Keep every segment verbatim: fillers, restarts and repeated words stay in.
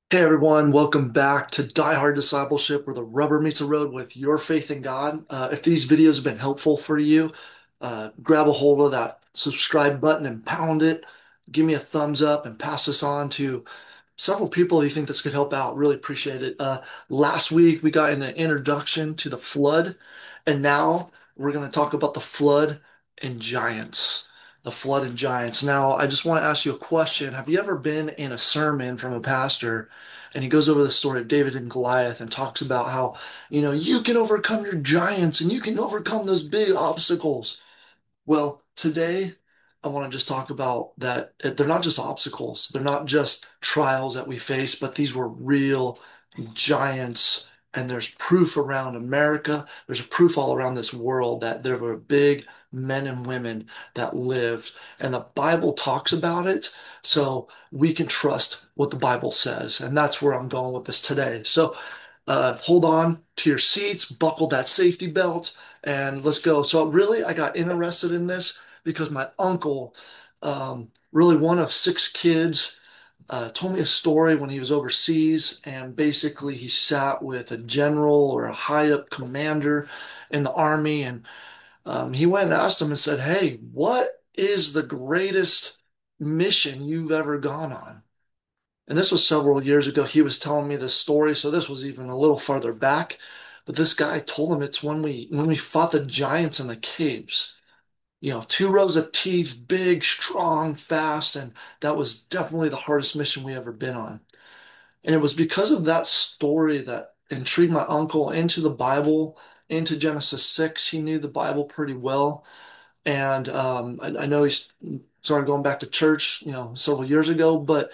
Hey everyone, welcome back to Die Hard Discipleship, where the rubber meets the road with your faith in God. Uh, if these videos have been helpful for you, uh, grab a hold of that subscribe button and pound it. Give me a thumbs up and pass this on to several people you think this could help out. Really appreciate it. Uh, last week we got an introduction to the flood, and now we're going to talk about the flood and giants. The flood and giants. Now, I just want to ask you a question. Have you ever been in a sermon from a pastor and he goes over the story of David and Goliath and talks about how, you know, you can overcome your giants and you can overcome those big obstacles? Well, today I want to just talk about that uh, they're not just obstacles, they're not just trials that we face, but these were real giants. And there's proof around America, there's proof all around this world that there were big men and women that lived. And the Bible talks about it, so we can trust what the Bible says. And that's where I'm going with this today. So uh, hold on to your seats, buckle that safety belt, and let's go. So really, I got interested in this because my uncle, um, really one of six kids, uh, told me a story when he was overseas, and basically he sat with a general or a high up commander in the army, and um, he went and asked him and said, "Hey, what is the greatest mission you've ever gone on?" And this was several years ago. He was telling me this story, so this was even a little farther back. But this guy told him it's when we when we fought the giants in the caves. You know, two rows of teeth, big, strong, fast, and that was definitely the hardest mission we ever been on. And it was because of that story that intrigued my uncle into the Bible, into Genesis six. He knew the Bible pretty well. And um, I, I know he started going back to church, you know, several years ago, but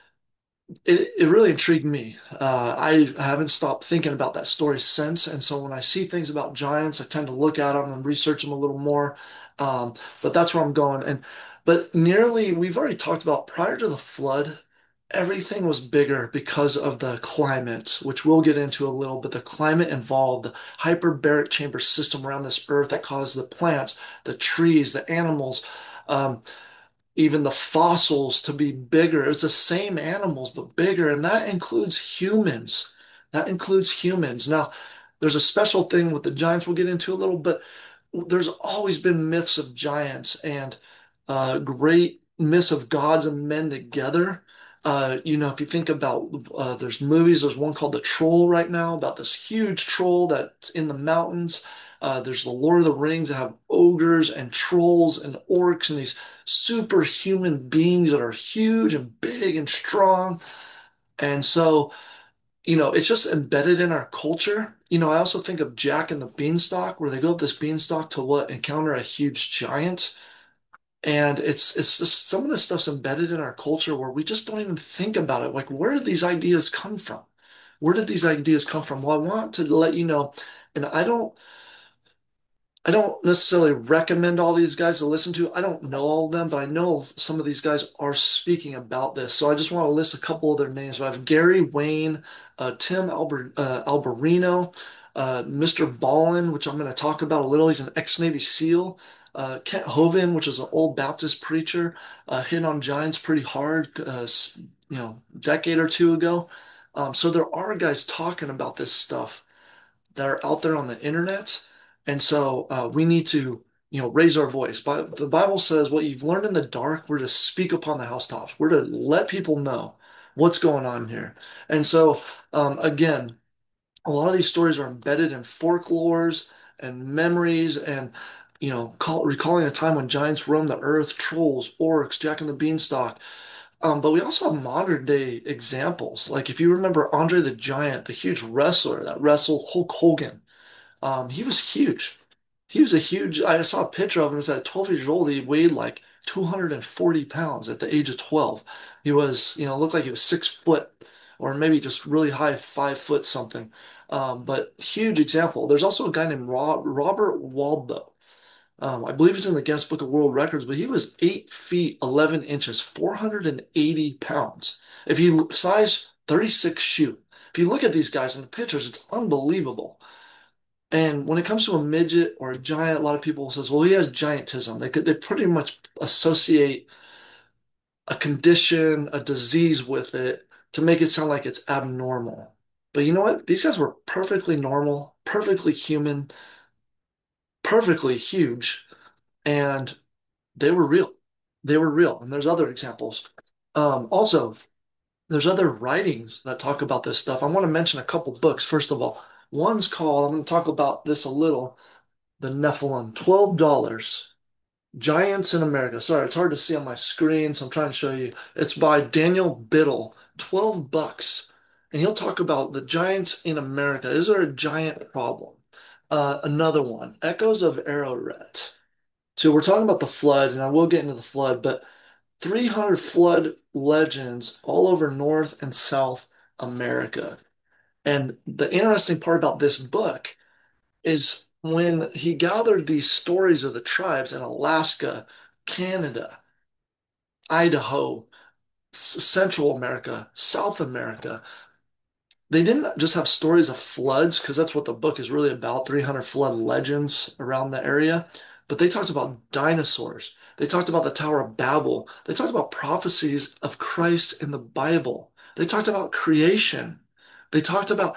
it, it really intrigued me. Uh, I haven't stopped thinking about that story since. And so when I see things about giants, I tend to look at them and research them a little more. Um, but that's where I'm going. And but nearly, we've already talked about prior to the flood, everything was bigger because of the climate, which we'll get into a little. But the climate involved the hyperbaric chamber system around this earth that caused the plants, the trees, the animals. Um, Even the fossils to be bigger. It's the same animals, but bigger. And that includes humans. That includes humans. Now, there's a special thing with the giants we'll get into a little, but there's always been myths of giants and uh, great myths of gods and men together. Uh, you know, if you think about uh, there's movies, there's one called The Troll right now about this huge troll that's in the mountains. Uh, there's the Lord of the Rings that have ogres and trolls and orcs and these superhuman beings that are huge and big and strong. And so, you know, it's just embedded in our culture. You know, I also think of Jack and the Beanstalk, where they go up this beanstalk to what encounter a huge giant. And it's it's just some of this stuff's embedded in our culture where we just don't even think about it. Like, where did these ideas come from? Where did these ideas come from? Well, I want to let you know, and I don't I don't necessarily recommend all these guys to listen to. I don't know all of them, but I know some of these guys are speaking about this. So I just want to list a couple of their names. So I have Gary Wayne, uh, Tim Albert, uh, Alberino, uh, mister Ballin, which I'm going to talk about a little. He's an ex-Navy SEAL. Uh, Kent Hovind, which is an old Baptist preacher, uh, hit on giants pretty hard, uh, s- you know, decade or two ago. Um, so there are guys talking about this stuff that are out there on the internet. And so uh, we need to, you know, raise our voice. But the Bible says what you've learned in the dark, we're to speak upon the housetops. We're to let people know what's going on here. And so, um, again, a lot of these stories are embedded in folklores and memories and, you know, call, recalling a time when giants roamed the earth, trolls, orcs, Jack and the Beanstalk. Um, but we also have modern day examples. Like if you remember Andre the Giant, the huge wrestler that wrestled Hulk Hogan, um, he was huge. He was a huge, I saw a picture of him. He was at twelve years old. He weighed like two hundred forty pounds at the age of twelve. He was, you know, looked like he was six foot or maybe just really high, five foot something. Um, but huge example. There's also a guy named Rob, Robert Waldo. Um, I believe he's in the Guinness Book of World Records, but he was eight feet, eleven inches, four hundred eighty pounds. If you size thirty-six shoe, if you look at these guys in the pictures, it's unbelievable. And when it comes to a midget or a giant, a lot of people says, well, he has giantism. They could, they pretty much associate a condition, a disease with it. to make it sound like it's abnormal. But you know what? These guys were perfectly normal, perfectly human, perfectly huge, and they were real. They were real. And there's other examples. Um, also, there's other writings that talk about this stuff. I want to mention a couple books. First of all, one's called, I'm going to talk about this a little, The Nephilim, twelve dollars. Giants in America. Sorry, it's hard to see on my screen, so I'm trying to show you. It's by Daniel Biddle, twelve bucks. And he'll talk about the giants in America. Is there a giant problem? Uh, another one, Echoes of Ararat. So we're talking about the flood, and I will get into the flood, but three hundred flood legends all over North and South America. And the interesting part about this book is when he gathered these stories of the tribes in Alaska, Canada, Idaho, S- Central America, South America, they didn't just have stories of floods, because that's what the book is really about, three hundred flood legends around the area. But they talked about dinosaurs. They talked about the Tower of Babel. They talked about prophecies of Christ in the Bible. They talked about creation. They talked about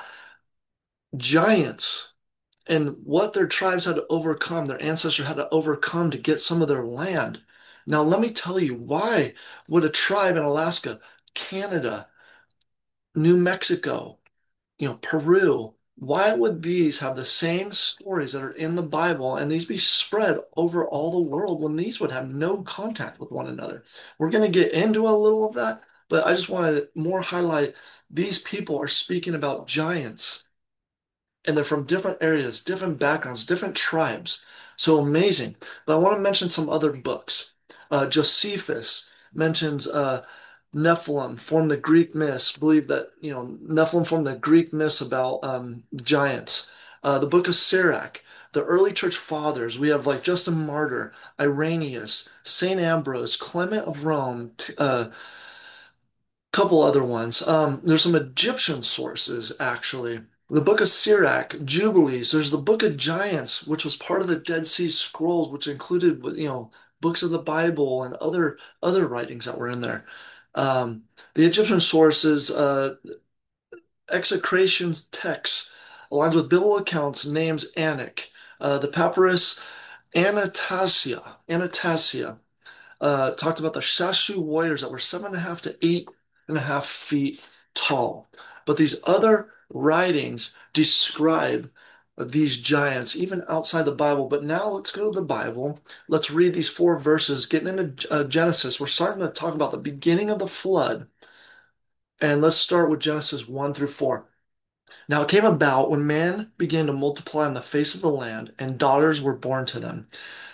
giants and what their tribes had to overcome, their ancestors had to overcome to get some of their land. Now, let me tell you, why would a tribe in Alaska, Canada, New Mexico, you know, Peru, why would these have the same stories that are in the Bible and these be spread over all the world when these would have no contact with one another? We're going to get into a little of that, but I just want to more highlight these people are speaking about giants and they're from different areas, different backgrounds, different tribes. So amazing. But I want to mention some other books. Uh, Josephus mentions uh, Nephilim formed the Greek myths. Believe that you know Nephilim formed the Greek myths about um, giants. Uh, the Book of Sirach, the early church fathers. We have like Justin Martyr, Irenaeus, Saint Ambrose, Clement of Rome, t- uh, couple other ones. Um, there's some Egyptian sources actually. The Book of Sirach, Jubilees. There's the Book of Giants, which was part of the Dead Sea Scrolls, which included, you know, books of the Bible and other other writings that were in there. Um, the Egyptian sources, uh, execrations texts, aligns with biblical accounts, names Anak. Uh, the papyrus Anastasia, Anastasia uh, talked about the Shashu warriors that were seven and a half to eight and a half feet tall. But these other writings describe these giants, even outside the Bible. But now let's go to the Bible. Let's read these four verses. Getting into uh, Genesis, we're starting to talk about the beginning of the flood. And let's start with Genesis one through four. Now it came about when man began to multiply on the face of the land, and daughters were born to them,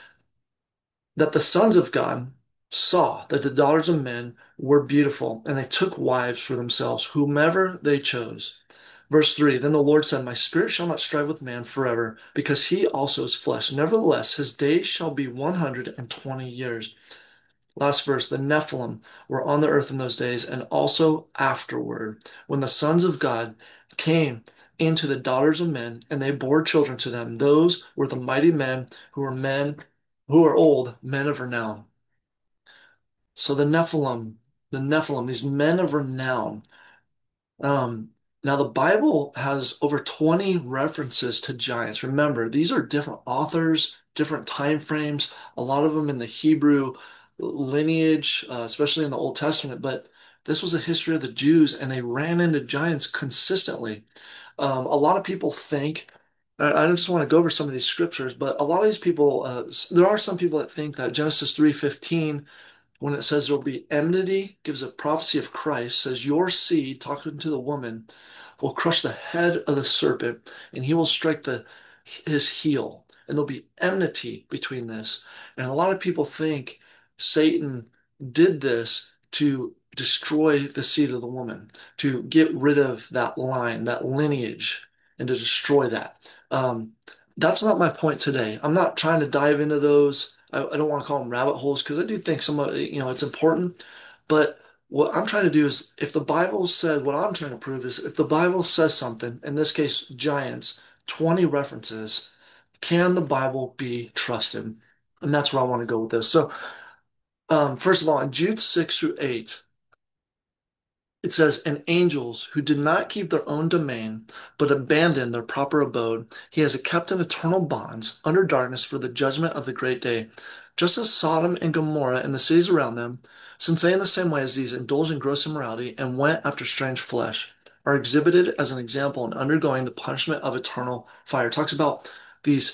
that the sons of God saw that the daughters of men were beautiful, and they took wives for themselves, whomever they chose. Verse three, then the Lord said, my spirit shall not strive with man forever, because he also is flesh. Nevertheless, his days shall be one hundred and twenty years. Last verse, the Nephilim were on the earth in those days, and also afterward, when the sons of God came into the daughters of men, and they bore children to them. Those were the mighty men who were men who are old, men of renown. So the Nephilim, the Nephilim, these men of renown. Um, now the Bible has over twenty references to giants. Remember, these are different authors, different time frames, a lot of them in the Hebrew lineage, uh, especially in the Old Testament, but this was a history of the Jews and they ran into giants consistently. Um, a lot of people think, I I just want to go over some of these scriptures, but a lot of these people, uh, s- there are some people that think that Genesis three fifteen, when it says there'll be enmity, gives a prophecy of Christ, says your seed, talking to the woman, will crush the head of the serpent, and he will strike the his heel. And there'll be enmity between this. And a lot of people think Satan did this to destroy the seed of the woman, to get rid of that line, that lineage, and to destroy that. Um, that's not my point today. I'm not trying to dive into those. I, I don't want to call them rabbit holes because I do think some of it, you know, it's important. But what I'm trying to do is, if the Bible said, what I'm trying to prove is, if the Bible says something, in this case, giants, twenty references, can the Bible be trusted? And that's where I want to go with this. So, um, first of all, in Jude six through eight, It says, and angels who did not keep their own domain, but abandoned their proper abode, he has kept in eternal bonds under darkness for the judgment of the great day. Just as Sodom and Gomorrah and the cities around them, since they in the same way as these indulged in gross immorality and went after strange flesh, are exhibited as an example in undergoing the punishment of eternal fire. It talks about these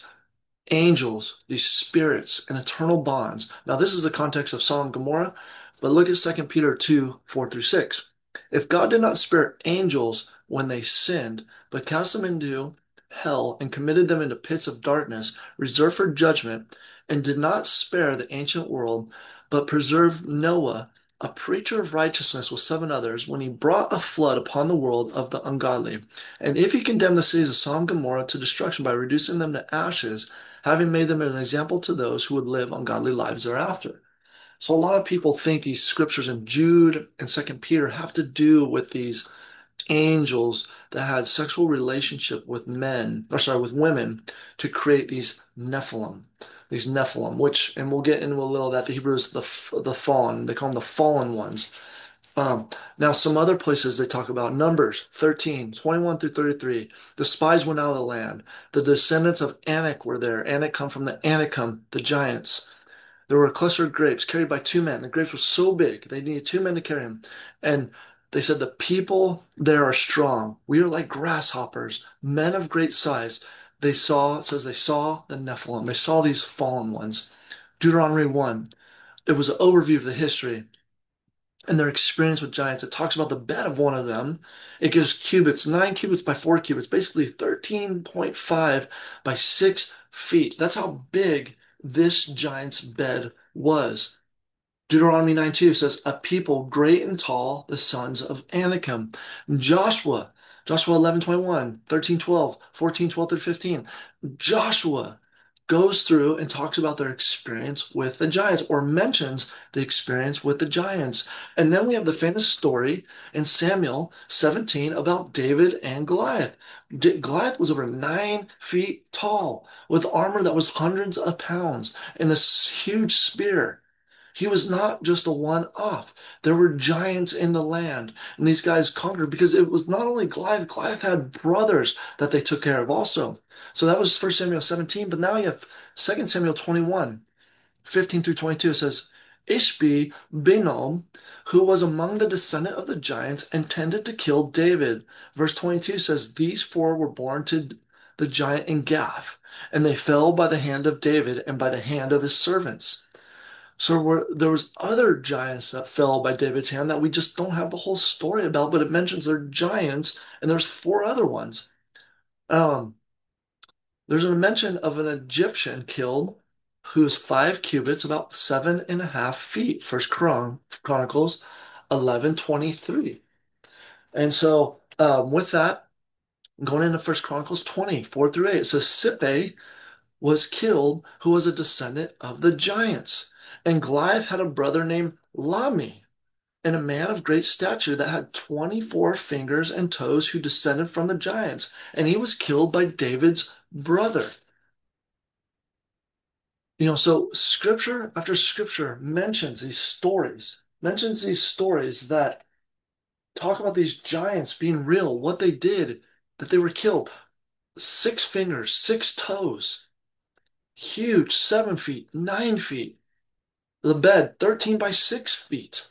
angels, these spirits, and eternal bonds. Now, this is the context of Sodom and Gomorrah, but look at Second Peter two, four through six. If God did not spare angels when they sinned, but cast them into hell and committed them into pits of darkness reserved for judgment, and did not spare the ancient world, but preserved Noah, a preacher of righteousness with seven others, when he brought a flood upon the world of the ungodly. And if he condemned the cities of Sodom and Gomorrah to destruction by reducing them to ashes, having made them an example to those who would live ungodly lives thereafter. So a lot of people think these scriptures in Jude and Second Peter have to do with these angels that had sexual relationship with men, or sorry, with women to create these Nephilim. These Nephilim, which, and we'll get into a little of that. The Hebrew is the the fallen. They call them the fallen ones. Um, now, some other places they talk about Numbers thirteen, twenty-one through thirty-three. The spies went out of the land. The descendants of Anak were there. Anak come from the Anakim, the giants. There were a cluster of grapes carried by two men. The grapes were so big, they needed two men to carry them. And they said, the people there are strong. We are like grasshoppers, men of great size. They saw, it says they saw the Nephilim. They saw these fallen ones. Deuteronomy one. It was an overview of the history and their experience with giants. It talks about the bed of one of them. It gives cubits, nine cubits by four cubits, basically thirteen point five by six feet. That's how big this giant's bed was. Deuteronomy nine two says, a people great and tall, the sons of Anakim. Joshua, Joshua eleven twenty-one, thirteen twelve, fourteen twelve through fifteen. Joshua goes through and talks about their experience with the giants or mentions the experience with the giants. And then we have the famous story in Samuel seventeen about David and Goliath. D Goliath was over nine feet tall with armor that was hundreds of pounds and this huge spear. He was not just a one-off. There were giants in the land, and these guys conquered because it was not only Goliath, Goliath had brothers that they took care of also. So that was First Samuel seventeen, but now you have Second Samuel twenty-one, fifteen through twenty-two. It says, Ishbi Benob, who was among the descendant of the giants, intended to kill David. Verse twenty-two says, these four were born to the giant in Gath, and they fell by the hand of David and by the hand of his servants. So were, there was other giants that fell by David's hand that we just don't have the whole story about, but it mentions they're giants, and there's four other ones. Um, there's a mention of an Egyptian killed who's five cubits, about seven and a half feet. First Chron Chronicles eleven twenty-three. And so um, with that, going into First Chronicles twenty, four through eight, it says Sippe was killed, who was a descendant of the giants. And Goliath had a brother named Lami, and a man of great stature that had twenty-four fingers and toes who descended from the giants. And he was killed by David's brother. You know, so scripture after scripture mentions these stories, mentions these stories that talk about these giants being real, what they did, that they were killed. Six fingers, six toes, huge, seven feet, nine feet. The bed, thirteen by six feet.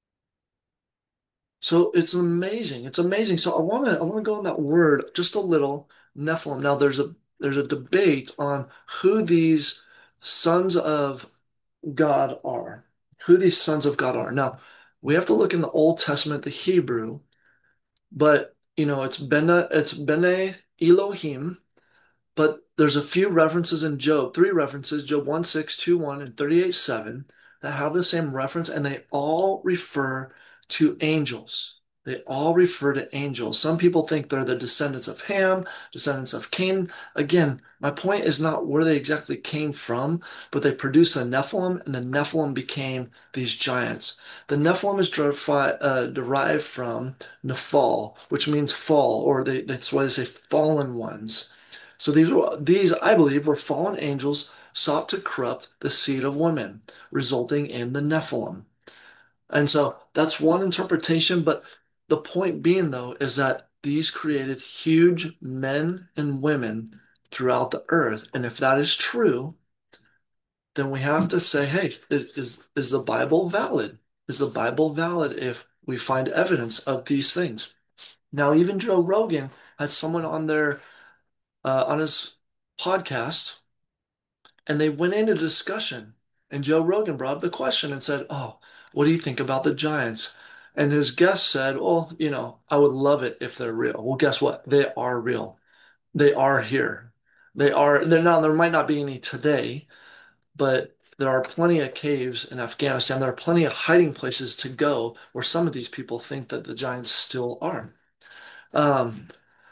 So it's amazing. It's amazing. So I want to I want to go on that word just a little, Nephilim. Now there's a there's a debate on who these sons of God are. Who these sons of God are. Now, we have to look in the Old Testament, the Hebrew, but you know, it's Bene it's Bene Elohim. But there's a few references in Job, three references, Job one six, two one, and thirty-eight seven, that have the same reference, and they all refer to angels. They all refer to angels. Some people think they're the descendants of Ham, descendants of Cain. Again, my point is not where they exactly came from, but they produced the Nephilim, and the Nephilim became these giants. The Nephilim is derivi- uh, derived from Nephal, which means fall, or they, that's why they say fallen ones. So these were, these, I believe, were fallen angels sought to corrupt the seed of women, resulting in the Nephilim. And so that's one interpretation, but The point being, though, is that these created huge men and women throughout the earth. And if that is true, then we have to say, hey, is, is, is the Bible valid? Is the Bible valid if we find evidence of these things? Now, even Joe Rogan had someone on their uh, on his podcast, and they went into discussion. And Joe Rogan brought up the question and said, "Oh, what do you think about the Giants?" And his guest said, "Well, you know, I would love it if they're real." Well, guess what? They are real. They are here. They are. They're not. There might not be any today, but there are plenty of caves in Afghanistan. There are plenty of hiding places to go where some of these people think that the Giants still are. Um,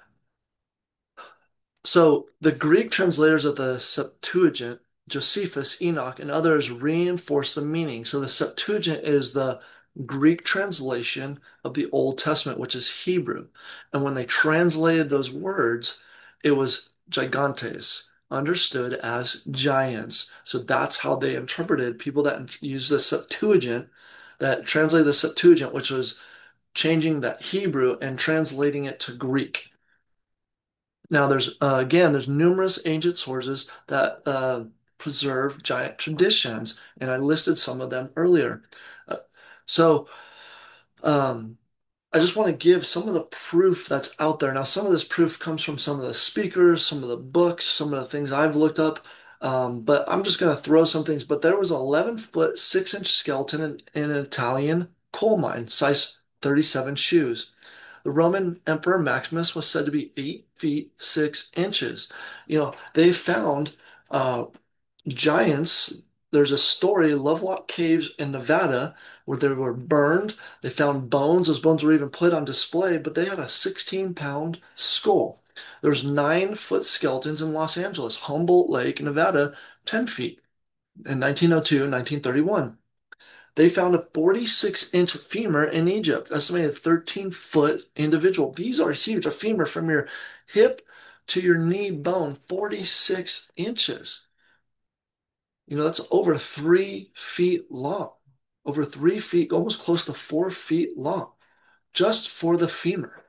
So the Greek translators of the Septuagint, Josephus, Enoch, and others reinforce the meaning. So the Septuagint is the Greek translation of the Old Testament, which is Hebrew. And when they translated those words, it was gigantes, understood as giants. So that's how they interpreted people that use the Septuagint, that translated the Septuagint, which was changing that Hebrew and translating it to Greek. Now, there's uh, again, there's numerous ancient sources that uh, preserve giant traditions, and I listed some of them earlier. Uh, so, um, I just want to give some of the proof that's out there. Now, some of this proof comes from some of the speakers, some of the books, some of the things I've looked up. Um, but I'm just going to throw some things. But there was an eleven foot, six inch skeleton in, in an Italian coal mine, size thirty-seven shoes. The Roman Emperor Maximus was said to be eight feet six inches. You know, they found uh, giants. There's a story, Lovelock Caves in Nevada, where they were burned. They found bones. Those bones were even put on display, but they had a sixteen pound skull. There's nine foot skeletons in Los Angeles, Humboldt Lake, Nevada, ten feet in nineteen oh two and nineteen thirty-one. They found a forty-six inch femur in Egypt, estimated thirteen foot individual. These are huge. A femur from your hip to your knee bone, forty-six inches. You know, that's over three feet long, over three feet, almost close to four feet long, just for the femur.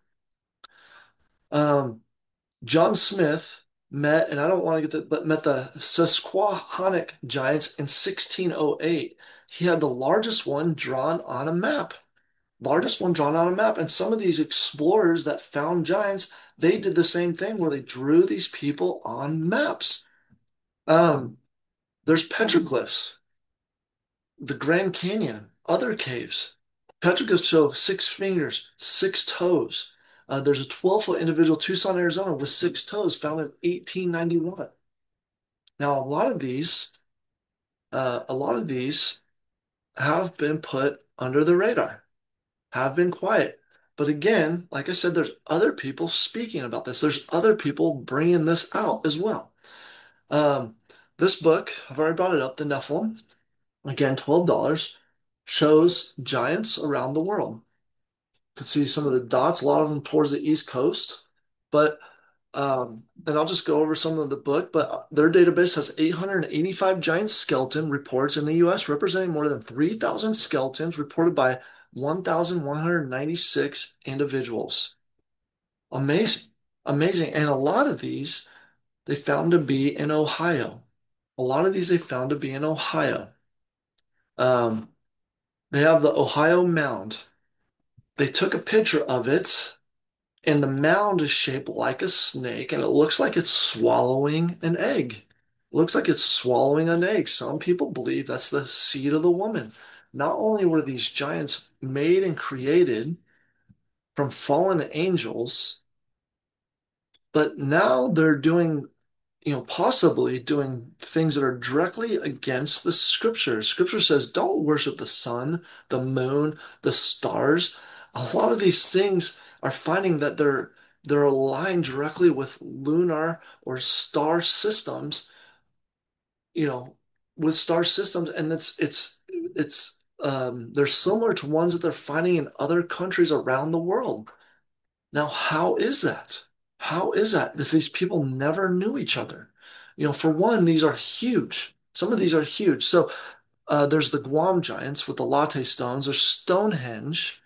Um, John Smith met, and I don't want to get the, but met the Susquehannock giants in sixteen oh eight. He had the largest one drawn on a map. Largest one drawn on a map. And some of these explorers that found giants, they did the same thing where they drew these people on maps. Um, there's petroglyphs, the Grand Canyon, other caves. Petroglyphs show six fingers, six toes. Uh, there's a twelve foot individual, Tucson, Arizona, with six toes found in eighteen ninety-one. Now, a lot of these, uh, a lot of these have been put under the radar, have been quiet. But again, like I said, there's other people speaking about this. There's other people bringing this out as well. Um, this book, I've already brought it up, The Nephilim, again, twelve dollars, shows giants around the world. You can see some of the dots, a lot of them towards the East Coast. But, um, and I'll just go over some of the book, but their database has eight hundred eighty-five giant skeleton reports in the U S, representing more than three thousand skeletons reported by one thousand one hundred ninety-six individuals. Amazing. Amazing. And a lot of these they found to be in Ohio. A lot of these they found to be in Ohio. Um, they have the Ohio Mound. They took a picture of it, and the mound is shaped like a snake, and it looks like it's swallowing an egg. It looks like it's swallowing an egg. Some people believe that's the seed of the woman. Not only were these giants made and created from fallen angels, but now they're doing, you know, possibly doing things that are directly against the scripture. Scripture says, don't worship the sun, the moon, the stars. A lot of these things are finding that they're they're aligned directly with lunar or star systems, you know, with star systems, and it's it's it's um, they're similar to ones that they're finding in other countries around the world. Now, how is that? How is that if these people never knew each other? You know, for one, these are huge. Some of these are huge. So uh, there's the Guam giants with the latte stones. There's Stonehenge.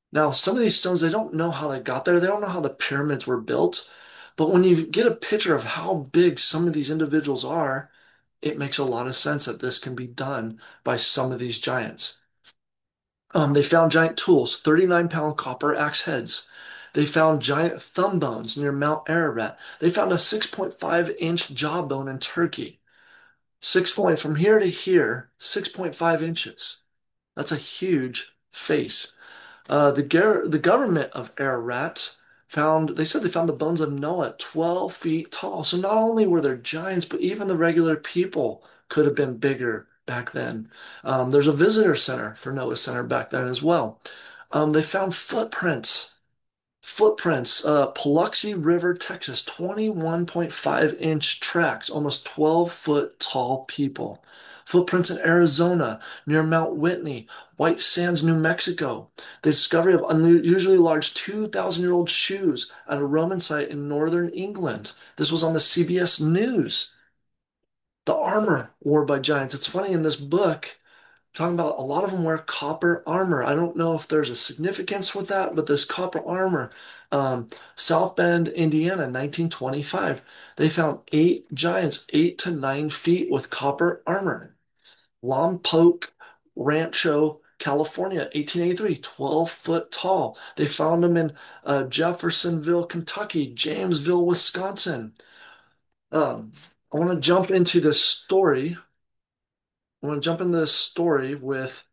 Now, some of these stones, they don't know how they got there. They don't know how the pyramids were built. But when you get a picture of how big some of these individuals are, it makes a lot of sense that this can be done by some of these giants. Um, they found giant tools, thirty-nine pound copper axe heads. They found giant thumb bones near Mount Ararat. They found a six point five inch jawbone in Turkey. Six point from here to here, six point five inches. That's a huge face. Uh, the gar the government of Ararat found, they said they found the bones of Noah twelve feet tall. So not only were there giants, but even the regular people could have been bigger back then. Um, there's a visitor center for Noah Center back then as well. Um, they found footprints Footprints, uh, Paluxy River, Texas, twenty-one point five inch tracks, almost twelve foot tall people. Footprints in Arizona, near Mount Whitney, White Sands, New Mexico. The discovery of unusually large two thousand year old shoes at a Roman site in northern England. This was on the C B S News. The armor worn by giants. It's funny in this book talking about a lot of them wear copper armor. I don't know if there's a significance with that, but this copper armor, um, South Bend, Indiana, nineteen twenty-five, they found eight giants, eight to nine feet with copper armor. Lompoc Rancho, California, eighteen eighty-three, twelve foot tall. They found them in uh, Jeffersonville, Kentucky, Jamesville, Wisconsin. Um, I want to jump into this story. I want to jump into this story with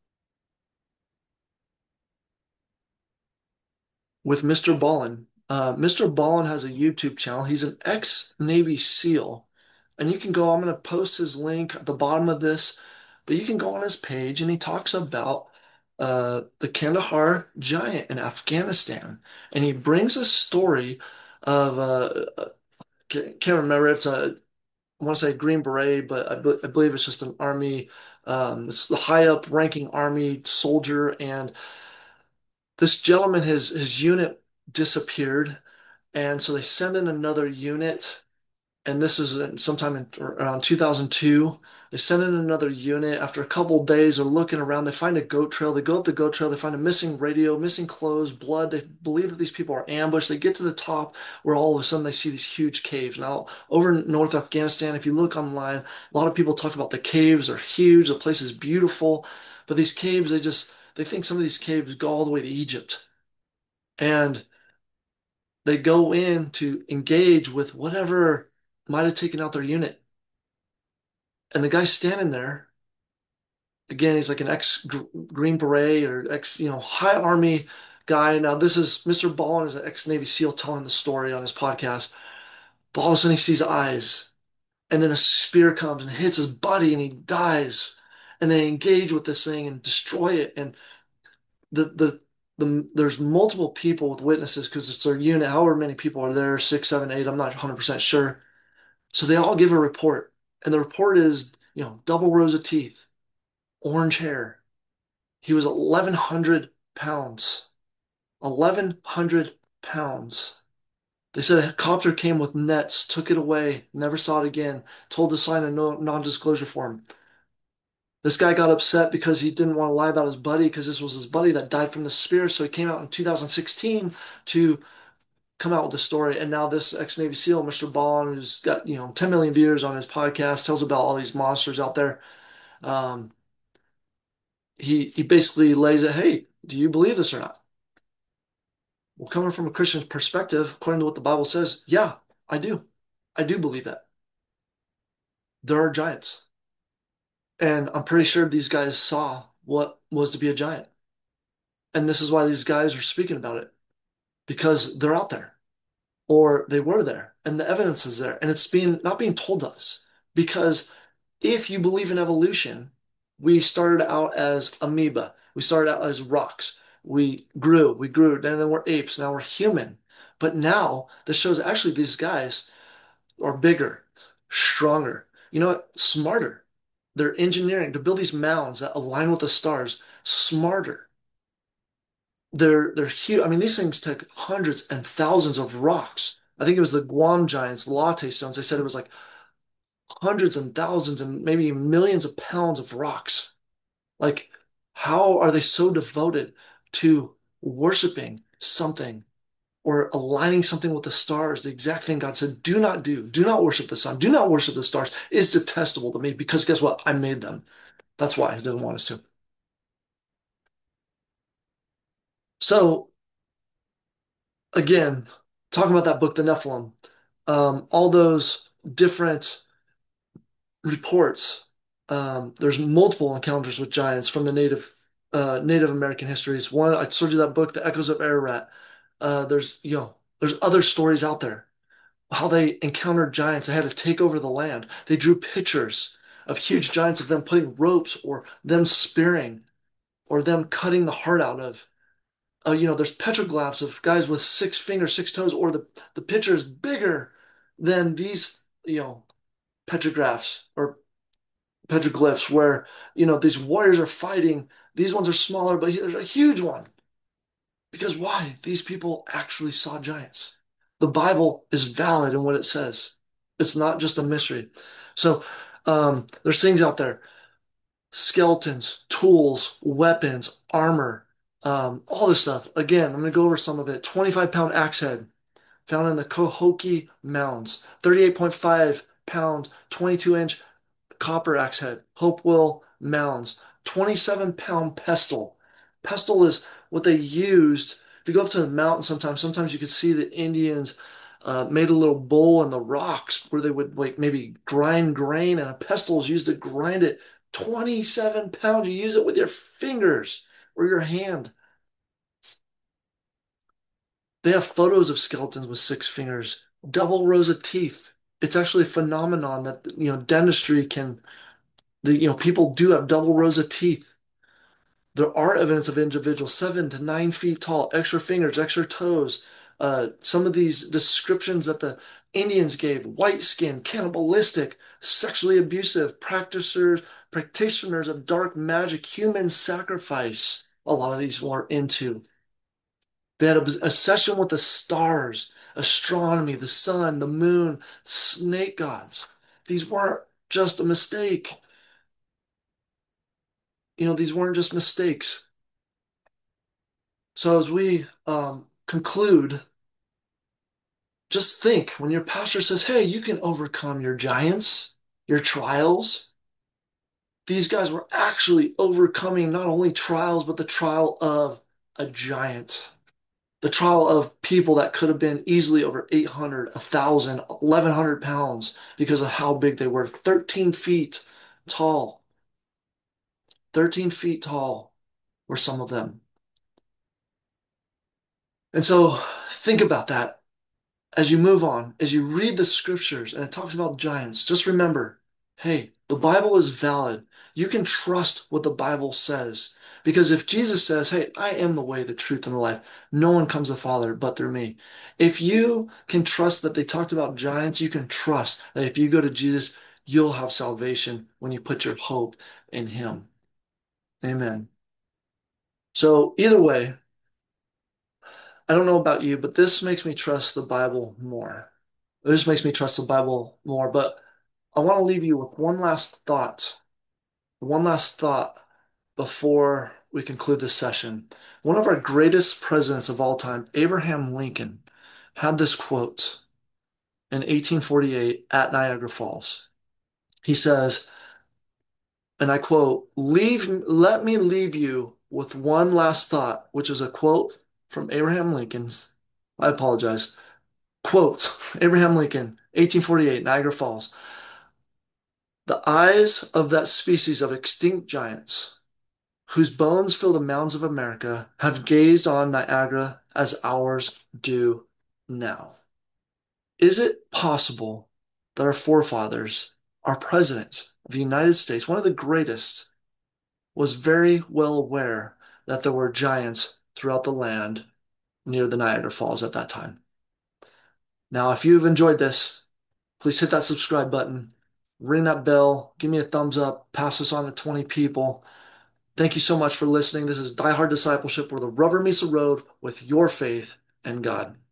with mister Ballin. Uh, mister Ballin has a YouTube channel. He's an ex-Navy SEAL. And you can go, I'm going to post his link at the bottom of this, but you can go on his page and he talks about uh, the Kandahar giant in Afghanistan. And he brings a story of, uh, uh, can't can't remember if it's a, I want to say Green Beret, but I, be- I believe it's just an army, um, it's the high up ranking army soldier. And this gentleman, his, his unit disappeared. And so they send in another unit, and this is in, sometime in around two thousand two. They send in another unit. After a couple of days, they're looking around. They find a goat trail. They go up the goat trail. They find a missing radio, missing clothes, blood. They believe that these people are ambushed. They get to the top where all of a sudden they see these huge caves. Now, over in North Afghanistan, if you look online, a lot of people talk about the caves are huge. The place is beautiful. But these caves, they just, they think some of these caves go all the way to Egypt. And they go in to engage with whatever might have taken out their unit. And the guy's standing there. Again, he's like an ex Green Beret or ex, you know, high army guy. Now, this is mister Ballin is an ex Navy SEAL telling the story on his podcast. But all of a sudden, he sees eyes, and then a spear comes and hits his buddy, and he dies. And they engage with this thing and destroy it. And the the the there's multiple people with witnesses because it's their unit. However many people are there, six, seven, eight. I'm not one hundred percent sure. So they all give a report, and the report is, you know, double rows of teeth, orange hair. He was eleven hundred pounds. eleven hundred pounds. They said a copter came with nets, took it away, never saw it again, told to sign a no, non-disclosure form. This guy got upset because he didn't want to lie about his buddy because this was his buddy that died from the spear. So he came out in two thousand sixteen to come out with the story. And now this ex-Navy SEAL, mister Bond, who's got, you know, ten million viewers on his podcast, tells about all these monsters out there. Um, he he basically lays it, hey, do you believe this or not? Well, coming from a Christian perspective, according to what the Bible says, yeah, I do. I do believe that. There are giants. And I'm pretty sure these guys saw what was to be a giant. And this is why these guys are speaking about it, because they're out there or they were there and the evidence is there and it's being not being told to us. Because if you believe in evolution, we started out as amoeba. We started out as rocks. We grew, we grew, and then we're apes. Now we're human. But now this shows actually these guys are bigger, stronger, you know what? Smarter. They're engineering to build these mounds that align with the stars, smarter. They're they're huge. I mean, these things took hundreds and thousands of rocks. I think it was the Guam giants, latte stones. They said it was like hundreds and thousands and maybe millions of pounds of rocks. Like, how are they so devoted to worshiping something or aligning something with the stars, the exact thing God said, do not do, do not worship the sun, do not worship the stars, is detestable to me because guess what? I made them. That's why He doesn't want us to. So, again, talking about that book, The Nephilim, um, all those different reports. Um, there's multiple encounters with giants from the native uh, Native American histories. One, I told you that book, The Echoes of Ararat. Uh, there's you know there's other stories out there how they encountered giants. They had to take over the land. They drew pictures of huge giants of them putting ropes or them spearing or them cutting the heart out of. Uh, you know, there's petroglyphs of guys with six fingers, six toes, or the the picture is bigger than these you know petrographs or petroglyphs where, you know, these warriors are fighting. These ones are smaller, but there's a huge one. Because why? These people actually saw giants. The Bible is valid in what it says. It's not just a mystery. So um, there's things out there, skeletons, tools, weapons, armor, um, all this stuff. Again, I'm going to go over some of it. twenty-five pound axe head found in the Cohokie Mounds, thirty-eight point five pound, twenty-two inch copper axe head, Hopewell Mounds, twenty-seven pound pestle. Pestle is what they used. If you go up to the mountain sometimes, sometimes you could see the Indians uh, made a little bowl in the rocks where they would like maybe grind grain, and a pestle is used to grind it. twenty-seven pounds. You use it with your fingers or your hand. They have photos of skeletons with six fingers, double rows of teeth. It's actually a phenomenon that you know dentistry can the you know people do have double rows of teeth. There are evidence of individuals seven to nine feet tall, extra fingers, extra toes. Uh, some of these descriptions that the Indians gave: white skin, cannibalistic, sexually abusive, practitioners practitioners of dark magic, human sacrifice. A lot of these were into. They had a, a session with the stars, astronomy, the sun, the moon, snake gods. These weren't just a mistake. You know, these weren't just mistakes. So as we um, conclude, just think when your pastor says, hey, you can overcome your giants, your trials. These guys were actually overcoming not only trials, but the trial of a giant, the trial of people that could have been easily over eight hundred, one thousand, eleven hundred pounds because of how big they were. thirteen feet tall. thirteen feet tall were some of them. And so think about that as you move on, as you read the scriptures and it talks about giants, just remember, hey, the Bible is valid. You can trust what the Bible says. Because if Jesus says, hey, I am the way, the truth, and the life, no one comes to the Father but through me. If you can trust that they talked about giants, you can trust that if you go to Jesus, you'll have salvation when you put your hope in Him. Amen. So either way, I don't know about you, but this makes me trust the Bible more. This makes me trust the Bible more. But I want to leave you with one last thought. One last thought before we conclude this session. One of our greatest presidents of all time, Abraham Lincoln, had this quote in eighteen forty-eight at Niagara Falls. He says, and I quote, "Leave, let me leave you with one last thought," which is a quote from Abraham Lincoln's. I apologize. Quote, Abraham Lincoln, eighteen forty-eight, Niagara Falls. "The eyes of that species of extinct giants, whose bones fill the mounds of America, have gazed on Niagara as ours do now." Is it possible that our forefathers, our president of the United States, one of the greatest, was very well aware that there were giants throughout the land near the Niagara Falls at that time? Now, if you've enjoyed this, please hit that subscribe button, ring that bell, give me a thumbs up, pass this on to twenty people. Thank you so much for listening. This is Die Hard Discipleship, where the rubber meets the road with your faith and God.